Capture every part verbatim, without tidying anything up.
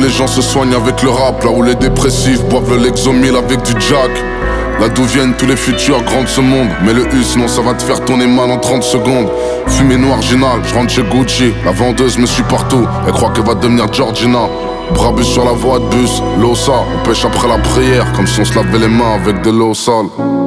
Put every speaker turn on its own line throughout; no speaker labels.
les gens se soignent avec le rap, là où les dépressifs boivent le Lexomil avec du Jack. Là d'où viennent tous les futurs grands de ce monde. Mais le U, sinon ça va te faire tourner mal en trente secondes. Fumée noire Ginal, je rentre chez Gucci. La vendeuse me suit partout, elle croit qu'elle va devenir Georgina. Brabus sur la voie de bus, l'Ossa. On pêche après la prière, comme si on se lavait les mains avec de l'eau sale.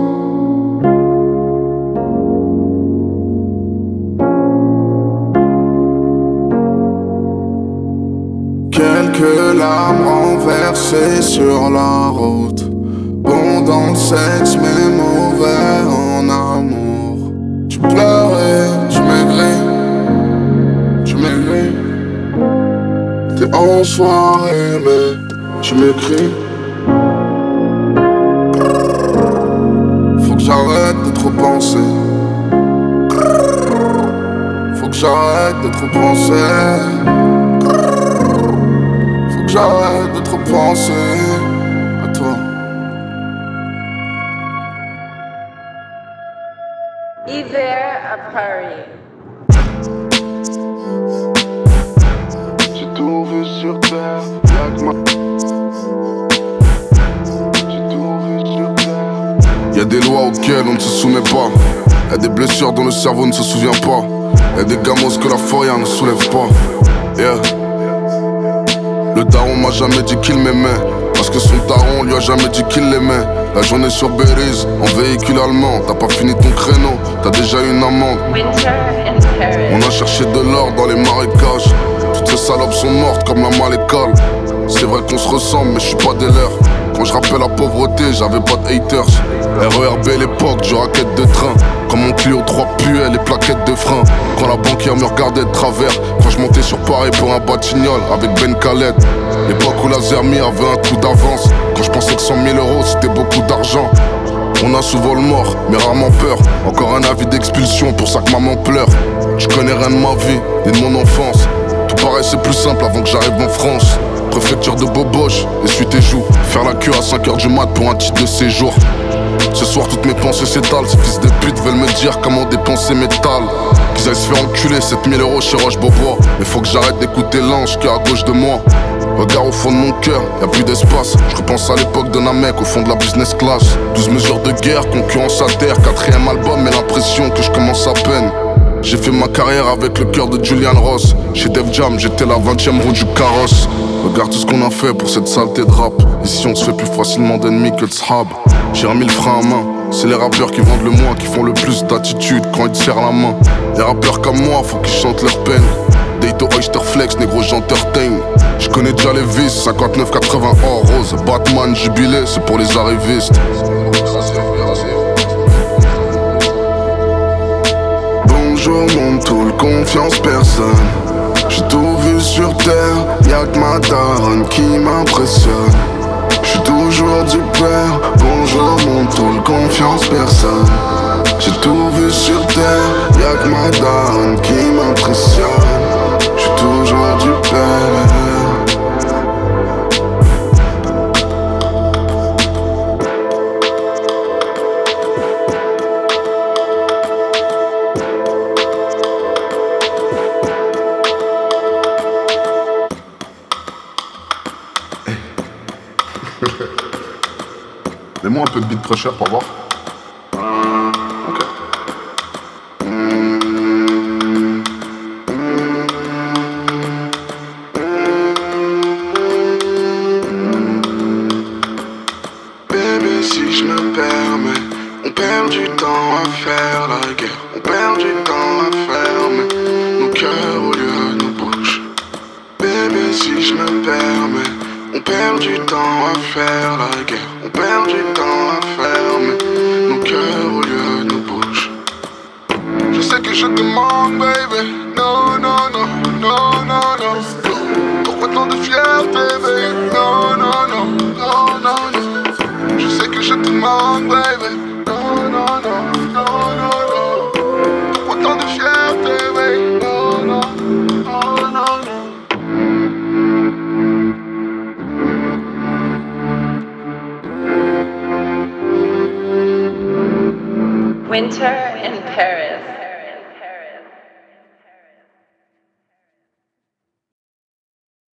Quelques larmes renversées sur la route. Bon dans le sexe mais mauvais en amour. Tu pleurais, tu maigris, tu maigris. T'es en soirée mais tu m'écris. Faut que j'arrête de trop penser. Faut que j'arrête de trop penser. Faut que j'arrête de trop penser à toi.
Hiver à Paris.
J'ai tout vu sur terre, y'a que ma... J'ai tout vu sur terre.
Y'a des lois auxquelles on ne se soumet pas. Y'a des blessures dont le cerveau ne se souvient pas. Y'a des gamos que la foria ne soulève pas. Yeah. Le daron m'a jamais dit qu'il m'aimait, parce que son daron lui a jamais dit qu'il l'aimait. La journée sur Belize, en véhicule allemand. T'as pas fini ton créneau, t'as déjà une amende.
Winter in Paris.
On a cherché de l'or dans les marécages. Toutes ces salopes sont mortes comme la malécole. C'est vrai qu'on se ressemble mais je suis pas des leurs. Quand je rappelle la pauvreté, j'avais pas de haters. R E R B l'époque du raquette de train. Quand mon Clio trois puait les plaquettes de frein. Quand la banquière me regardait de travers. Quand je montais sur Paris pour un batignol avec Ben Khaled. L'époque où la Zermi avait un coup d'avance. Quand je pensais que cent mille euros c'était beaucoup d'argent. On a souvent le mort, mais rarement peur. Encore un avis d'expulsion, pour ça que maman pleure. Je connais rien de ma vie, ni de mon enfance. Tout paraissait plus simple avant que j'arrive en France. Préfecture de Boboche, essuie tes joues. Faire la queue à cinq heures du mat pour un titre de séjour. Ce soir toutes mes pensées s'étalent. Ces fils de pute veulent me dire comment dépenser mes talles. Qu'ils aillent se faire enculer, sept mille euros chez Roche-Beaubois. Mais faut que j'arrête d'écouter l'ange qui est à gauche de moi. Regarde au fond de mon cœur, y'a plus d'espace. Je repense à l'époque de Namek au fond de la business class. douze mesures de guerre, concurrence à terre. Quatrième album, mais l'impression que je commence à peine. J'ai fait ma carrière avec le cœur de Julian Ross. Chez Def Jam, j'étais la vingtième roue du carrosse. Regarde tout ce qu'on a fait pour cette saleté de rap. Ici on se fait plus facilement d'ennemis que de sahab. J'ai remis le frein à main. C'est les rappeurs qui vendent le moins qui font le plus d'attitude quand ils te serrent la main. Les rappeurs comme moi, faut qu'ils chantent leur peine. Dato Oyster Flex, négro j'entertain. Je connais déjà les vices, cinquante-neuf quatre-vingts or rose. Batman jubilé, c'est pour les arrivistes.
Bonjour mon tool, confiance personne. J'ai tout vu sur terre, y'a que ma daronne qui m'impressionne. J'suis toujours du père. Bonjour mon tool, confiance personne. J'ai tout vu sur terre, y'a que ma daronne qui m'impressionne. J'suis toujours du père.
Mets-moi un peu de beat pressure pour voir. Ok.
Bébé, si je me permets, on perd du temps à faire la guerre. On perd du temps à fermer nos cœurs au lieu de nos bouches. Bébé, si je me permets, on perd du temps à faire la guerre. On perd du temps à fermer nos cœurs au lieu de nos bouches. Je sais que je te manque, baby. Non, non, non, non, non, non. Pourquoi tant de fierté, baby? Non, non, non, non, non, non. Je sais que je te manque, baby. Non, non, non, non, non, non. Pourquoi tant de fierté, baby? Non, non, non, non, non.
Winter in Paris.